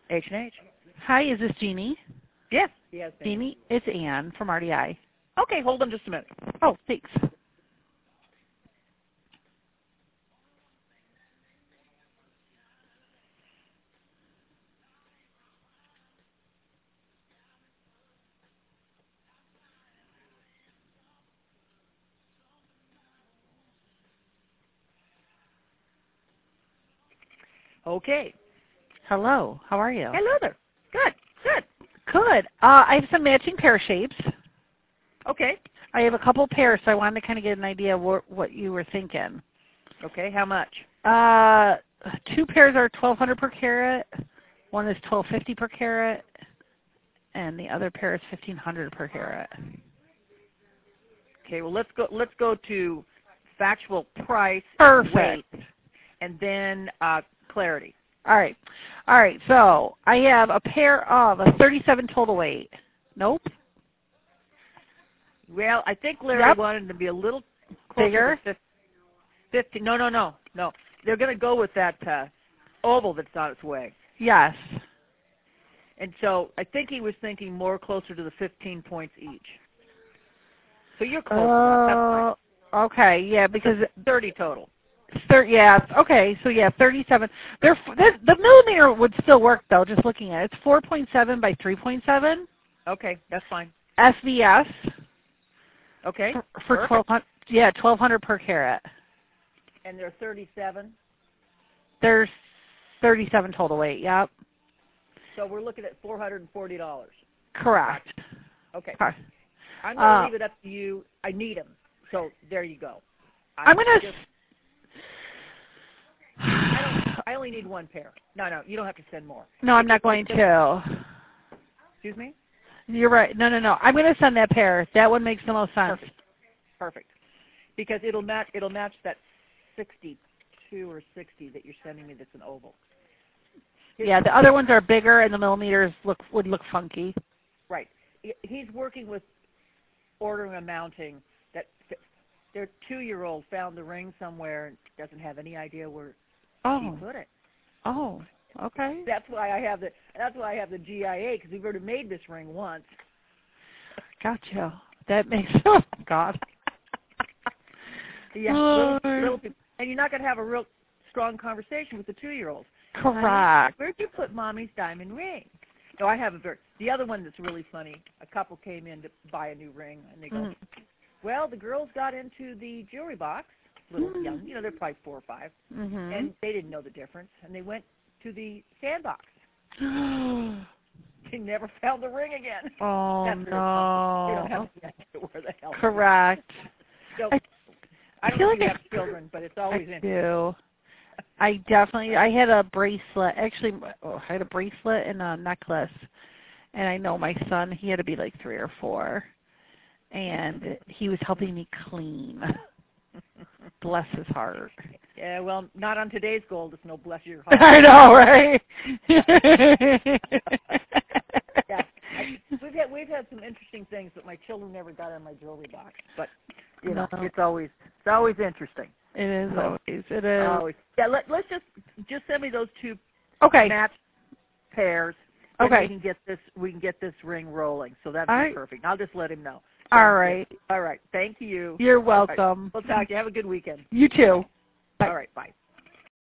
H&H. Hi, is this Jeannie? Yes. Yes. Jeannie, it's Ann from RDI. Okay, hold on just a minute. Oh, thanks. Okay. Hello, how are you? Hello there. Good. Good. Good. I have some matching pear shapes. Okay. I have a couple pairs, so I wanted to kind of get an idea of what you were thinking. Okay. How much? 2 pairs are $1,200 per carat. One is $1,250 per carat, and the other pair is $1,500 per carat. Okay. Well, let's go to factual price, Perfect. weight, and then clarity. All right. So I have a pair of a 37 total weight. Nope. Well, I think Larry wanted to be a little closer Bigger. to 50. No. They're going to go with that oval that's on its way. Yes. And so I think he was thinking more closer to the 15 points each. So you're close enough. That's fine. Okay. Yeah, because 30 total. Okay. So 37. The millimeter would still work though. Just looking at it, it's 4.7 by 3.7. Okay, that's fine. SVS. Okay. For 1,200. Yeah, 1,200 per carat. And they're 37. There's 37 total weight. Yep. So we're looking at $440. Correct. Okay. Okay. I'm going to leave it up to you. I need them. So there you go. I'm going to... I only need one pair. No, you don't have to send more. No, I'm not going to. Excuse me? You're right. No. I'm going to send that pair. That one makes the most sense. Perfect. Because it'll match that 62 or 60 that you're sending me that's an oval. Yeah, the other ones are bigger and the millimeters would look funky. Right. He's working with ordering a mounting that their 2-year-old found the ring somewhere and doesn't have any idea where he put it. Oh, okay. That's why I have the GIA, because we've already made this ring once. Gotcha. That makes oh God. Yeah, little people. And you're not going to have a real strong conversation with the 2-year-old. Correct. Where'd you put Mommy's diamond ring? No, I have the other one that's really funny. A couple came in to buy a new ring, and they go, well, the girls got into the jewelry box, little young, they're probably 4 or 5, and they didn't know the difference, and they went to the sandbox. They never found the ring again. Oh, That's no. They don't have any idea where the hell. Correct. So, I don't know if you have children, but it's always interesting. I do. I had a bracelet. Actually, I had a bracelet and a necklace. And I know my son, he had to be like 3 or 4. And he was helping me clean. Bless his heart. Yeah, well, not on today's gold. It's no bless your heart. I know, right? Yeah, we've had some interesting things that my children never got in my jewelry box. But it's always interesting. It is always. It is. Always. Yeah, let's just send me those 2 match pairs. Okay. We can get this ring rolling. So that'd be perfect. I'll just let him know. All right. All right. Thank you. You're welcome. Right. We'll talk to you. Have a good weekend. You too. Bye. All right. Bye.